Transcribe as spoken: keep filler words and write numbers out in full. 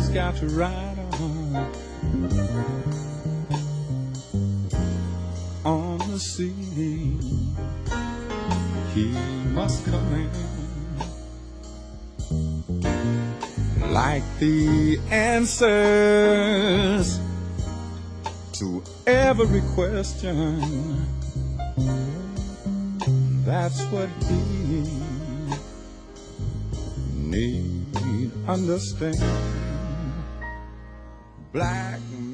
just got to ride on, on the sea. He must come in like the answers to every question. That's what he need understand. Black